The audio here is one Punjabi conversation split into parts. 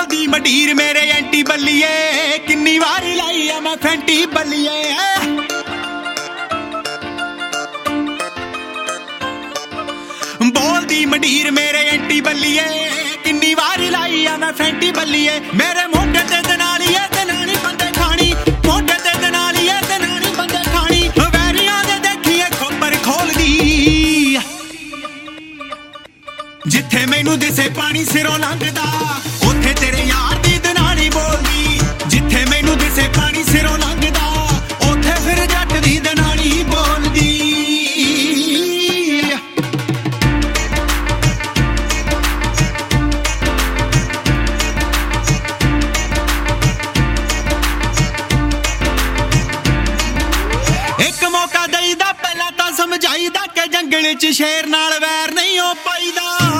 ਬੋਲਦੀ ਮੰਡੀਰ ਮੇਰੇ ਐਂਟੀ ਬੱਲੀਏ ਕਿੰਨੀ ਵਾਰੀ ਲਾਈ ਆ ਮੈਂ ਫੈਂਟੀ ਬੱਲੀਏ ਬੋਲਦੀ ਮੰਡੀਰ ਮੇਰੇ ਐਂਟੀ ਬੱਲੀਏ ਕਿੰਨੀ ਵਾਰੀ ਲਾਈ ਆ ਮੈਂ ਫੈਂਟੀ ਬੱਲੀਏ ਮੇਰੇ ਮੋਢੇ ਤੇ ਦਨਾਲੀਏ ਤੇ ਨਾਣੀ ਬੰਦੇ ਖਾਣੀ ਮੋਢੇ ਤੇ ਦਨਾਲੀਏ ਤੇ ਨਾਣੀ ਬੰਦੇ ਖਾਣੀ ਵੈਰੀਆਂ ਦੇ ਦੇਖੀਏ ਖੋਪਰ ਖੋਲਦੀ ਜਿੱਥੇ ਮੈਨੂੰ ਦਿਸੇ ਪਾਣੀ ਸਿਰੋਂ ਲੰਘਦਾ ਉੱਥੇ ਤੇਰੇ ਯਾਰ ਦੀ ਦਨਾਲੀ ਬੋਲਦੀ ਜਿੱਥੇ ਮੈਨੂੰ ਦਿਸੇ ਪਾਣੀ ਸਿਰੋਂ ਲੰਘਦਾ ਉੱਥੇ ਫਿਰ ਜੱਟ ਦੀ ਦਨਾਲੀ ਬੋਲਦੀ ਇੱਕ ਮੌਕਾ ਦੇਈਦਾ ਪਹਿਲਾਂ ਤਾਂ ਸਮਝਾਈਦਾ ਕਿ ਜੰਗਲ 'ਚ ਸ਼ੇਰ ਨਾਲ ਵੈਰ ਨਹੀਂ ਹੋ ਪਾਈਦਾ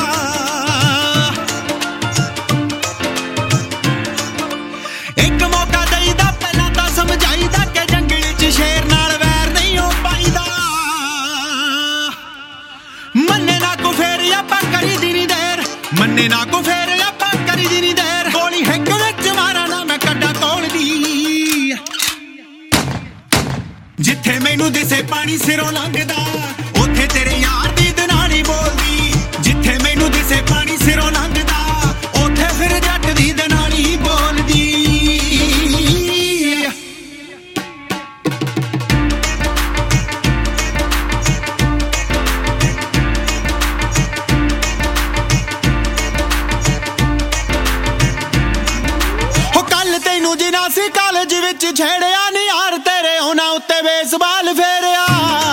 ਮੰਨੇ ਨਾ ਕੋ ਫੇਰ ਆਪਾਂ ਕਰੀ ਦੀ ਨੀ ਦੇਰ ਗੋਲੀ ਹਿੱਕ ਵਿੱਚ ਮਾਰਾਂ ਨਾ ਮੈਂ ਕੱਢਾ ਤੋਲਦੀ ਜਿੱਥੇ ਮੈਨੂੰ ਦਿਸੇ ਪਾਣੀ ਸਿਰੋਂ ਲੰਘਦਾ ਉੱਥੇ ਤੇਰੇ ਯਾਰ ਦੀ ਦਨਾਲੀ ਬੋਲਦੀ ਜਿੱਥੇ ਮੈਨੂੰ ਦਿਸੇ ਪਾਣੀ ਸਿਰੋਂ ਲੰਘਦਾ ਉੱਥੇ ਫਿਰ ਜੱਟ ਦੀ ਦਨਾਲੀ ਬੋਲਦੀ ਜਿਨਾ ਸੀ ਕਾਲਜ ਵਿੱਚ ਛੇੜਿਆ ਨੀ ਯਾਰ ਤੇਰੇ ਉਹਨਾਂ ਉੱਤੇ ਬੇਸਬਾਲ ਫੇਰਿਆ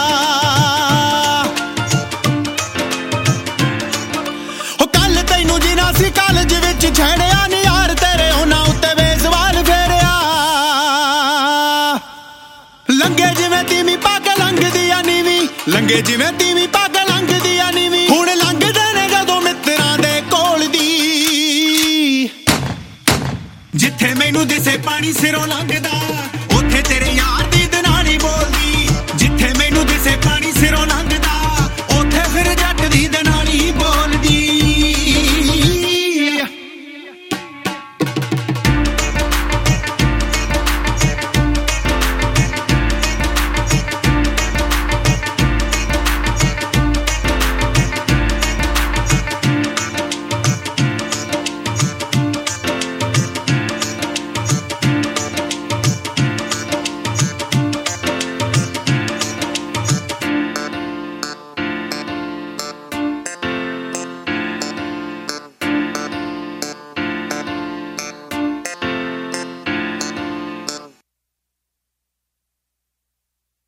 ਹੋ ਕੱਲ ਤੈਨੂੰ ਜਿਨਾ ਸੀ ਕਾਲਜ ਵਿੱਚ ਛੇੜਿਆ ਨੀ ਯਾਰ ਤੇਰੇ ਉਹਨਾਂ ਉੱਤੇ ਬੇਸਬਾਲ ਫੇਰਿਆ ਲੰਗੇ ਜਿਵੇਂ ਤੀਵੀਂ ਪੱਗ ਲੰਘਦੀ ਆ ਨੀਵੀਂ ਲੰਗੇ ਜਿਵੇਂ ਤੀਵੀਂ ਪੱਗ ਲੰਘਦੀ ਆ ਨੀਵੀਂ ਹੁਣ ਲੰਘਦੇ ਨੇ ਜਦੋਂ ਮਿੱਤਰਾਂ ਦੇ ਕੋਲ ਦੀ ਜਿੱਥੇ ਮੈਨੂੰ ਦਿਸੇ ਪਾਣੀ ਸਿਰੋਂ ਲੰਘਦਾ